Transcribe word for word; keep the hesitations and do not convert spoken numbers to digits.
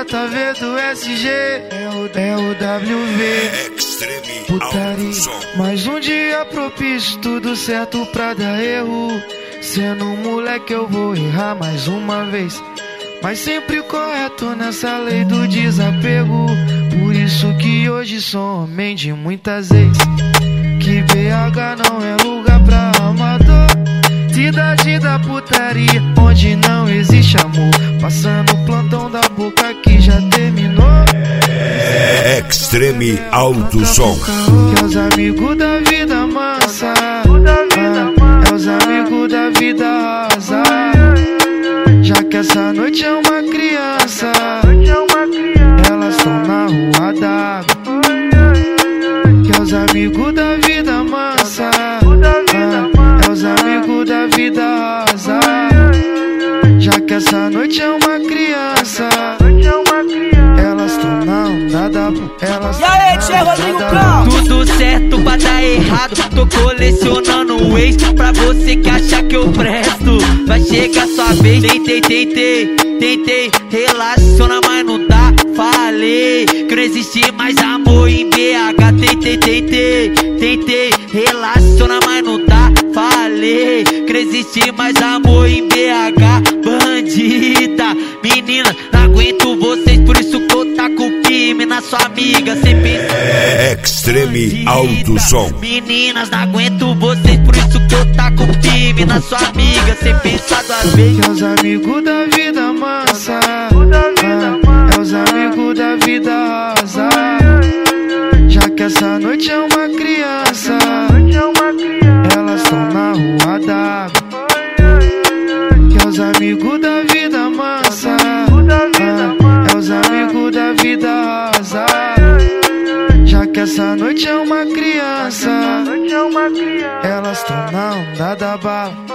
J V do S G, é o, é o W V. Extreme Putaria, Alto Som. mais um dia propício, tudo certo pra dar erro. Sendo um moleque eu vou errar mais uma vez, mas sempre correto nessa lei do desapego. Por isso que hoje sou homem de muitas ex. Que B H não é lugar pra amador, cidade da putaria, onde não existe amor. Passando o plantão da boca que já terminou. Extreme Alto Som. Que é os amigos da vida mansa, é os amigos da vida rasa. Já que essa noite é uma criança, elas estão na rua d'água. Que é os amigos da vida mansa, é os amigos da vida rasa. Já que essa noite é uma criança, elas estão na onda da... Elas E aí, tchê, Rodrigo Cão? Tudo certo pra dar errado, tô colecionando o ex. Pra você que acha que eu presto, vai chegar sua vez. Tentei, tentei, tentei, relaciona, mas não dá. Falei que não existe mais amor em B H. Tentei, tentei, tentei, relaciona, mas não dá. Falei que não existe mais amor em B H. Bandida, menina, não aguento vocês, por isso que eu taco firme na sua amiga. Cê pensa... Extreme Alto Som. Meninas, não aguento vocês, por isso que eu taco firme na sua amiga. Cê pensa duas vezes. Que é os amigos da vida mansa, é os amigos da vida rasa. Já que essa noite é uma criança, elas estão na rua d'água. Que é os amigos da vida mansa, é os amigos da vida rasa. Já que essa noite é uma criança, elas estão na onda da bala.